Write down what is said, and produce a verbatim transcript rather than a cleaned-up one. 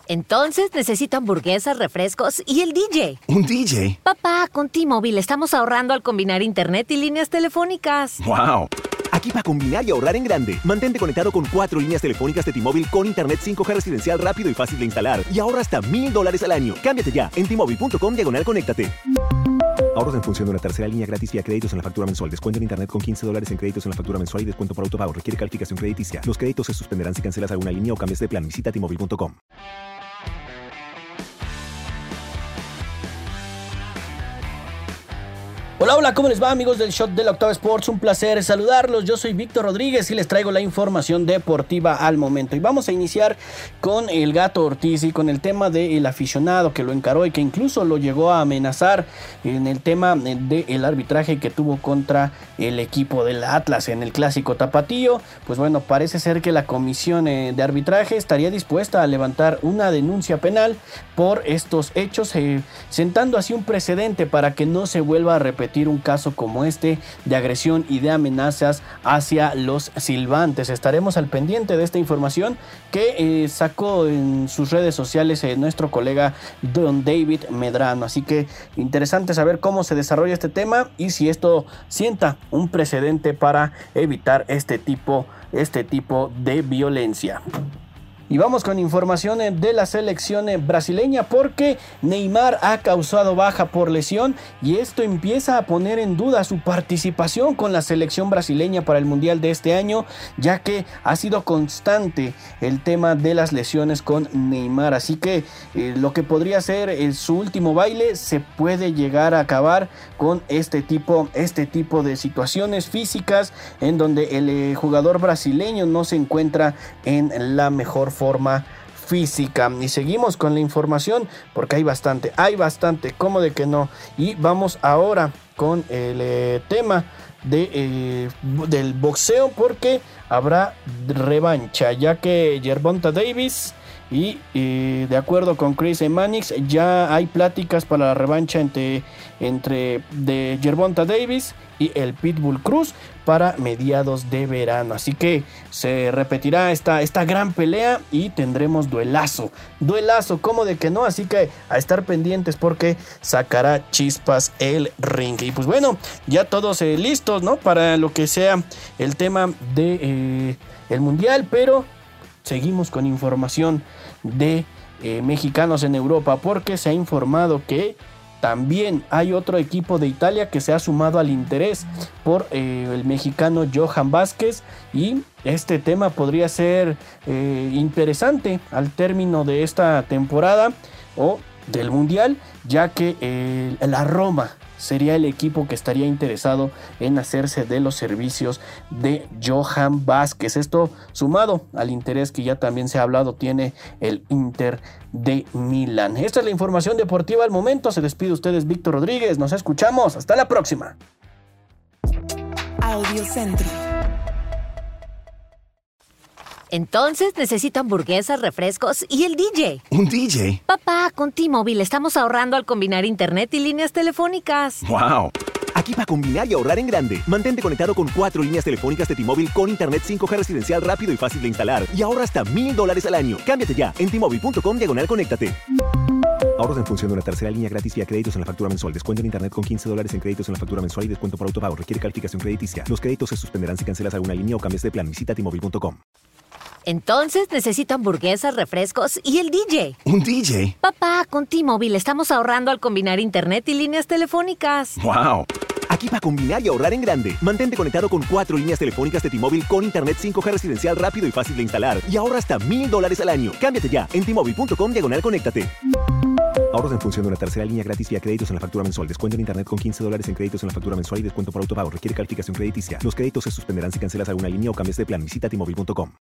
Entonces necesito hamburguesas, refrescos y el D J. ¿Un D J? Papá, con T-Mobile estamos ahorrando al combinar internet y líneas telefónicas. ¡Wow! Aquí para combinar y ahorrar en grande. Mantente conectado con cuatro líneas telefónicas de T-Mobile con internet cinco G residencial rápido y fácil de instalar. Y ahorra hasta mil dólares al año. Cámbiate ya en T-Mobile punto com diagonal conéctate. Ahorros en función de una tercera línea gratis vía créditos en la factura mensual. Descuento en internet con quince dólares en créditos en la factura mensual y descuento por autopago. Requiere calificación crediticia. Los créditos se suspenderán si cancelas alguna línea o cambias de plan. Visita T Mobile punto com. Hola, hola, ¿cómo les va, amigos del Shot de la Octava Sports? Un placer saludarlos. Yo soy Víctor Rodríguez y les traigo la información deportiva al momento. Y vamos a iniciar con el Gato Ortiz y con el tema del aficionado que lo encaró y que incluso lo llegó a amenazar en el tema del arbitraje que tuvo contra el equipo del Atlas en el Clásico Tapatío. Pues bueno, parece ser que la comisión de arbitraje estaría dispuesta a levantar una denuncia penal por estos hechos, eh, sentando así un precedente para que no se vuelva a repetir un caso como este de agresión y de amenazas hacia los silbantes. Estaremos al pendiente de esta información que eh, sacó en sus redes sociales eh, nuestro colega Don David Medrano. Así que interesante saber cómo se desarrolla este tema y si esto sienta un precedente para evitar este tipo, este tipo de violencia. Y vamos con información de la selección brasileña porque Neymar ha causado baja por lesión y esto empieza a poner en duda su participación con la selección brasileña para el Mundial de este año, ya que ha sido constante el tema de las lesiones con Neymar. Así que eh, lo que podría ser eh, su último baile se puede llegar a acabar con este tipo, este tipo de situaciones físicas en donde el eh, jugador brasileño no se encuentra en la mejor forma forma física. Y seguimos con la información porque hay bastante, hay bastante, ¿cómo de que no? Y vamos ahora con el eh, tema de, eh, del boxeo porque habrá revancha, ya que Gervonta Davis y eh, de acuerdo con Chris Mannix ya hay pláticas para la revancha entre, entre de Gervonta Davis y el Pitbull Cruz para mediados de verano. Así que se repetirá esta, esta gran pelea y tendremos duelazo. Duelazo, ¿cómo de que no? Así que a estar pendientes porque sacará chispas el ring. Y pues bueno, ya todos eh, listos, ¿no? Para lo que sea el tema de eh, el mundial, pero seguimos con información de eh, mexicanos en Europa porque se ha informado que también hay otro equipo de Italia que se ha sumado al interés por eh, el mexicano Johan Vázquez y este tema podría ser eh, interesante al término de esta temporada o del mundial, ya que eh, la Roma sería el equipo que estaría interesado en hacerse de los servicios de Johan Vázquez. Esto sumado al interés que ya también se ha hablado tiene el Inter de Milán. Esta es la información deportiva al momento. Se despide ustedes Víctor Rodríguez. Nos escuchamos. Hasta la próxima. Audio Centro. Entonces necesito hamburguesas, refrescos y el D J. ¿Un D J? Papá, con T-Mobile estamos ahorrando al combinar internet y líneas telefónicas. ¡Wow! Aquí para combinar y ahorrar en grande. Mantente conectado con cuatro líneas telefónicas de T-Mobile con internet cinco G residencial rápido y fácil de instalar. Y ahorra hasta mil dólares al año. Cámbiate ya en T Mobile punto com diagonal conéctate. Ahorros en función de una tercera línea gratis vía créditos en la factura mensual. Descuento en internet con quince dólares en créditos en la factura mensual y descuento por autopago. Requiere calificación crediticia. Los créditos se suspenderán si cancelas alguna línea o cambias de plan. Visita T Mobile punto com. Entonces necesito hamburguesas, refrescos y el D J. ¿Un D J? Papá, con T-Mobile estamos ahorrando al combinar internet y líneas telefónicas. ¡Wow! Aquí para combinar y ahorrar en grande. Mantente conectado con cuatro líneas telefónicas de T-Mobile con internet cinco G residencial rápido y fácil de instalar. Y ahorra hasta mil dólares al año. Cámbiate ya en T Mobile punto com diagonal conéctate. Ahorros en función de una tercera línea gratis vía créditos en la factura mensual. Descuento en internet con quince dólares en créditos en la factura mensual y descuento por autopago. Requiere calificación crediticia. Los créditos se suspenderán si cancelas alguna línea o cambias de plan. Visita T Mobile punto com.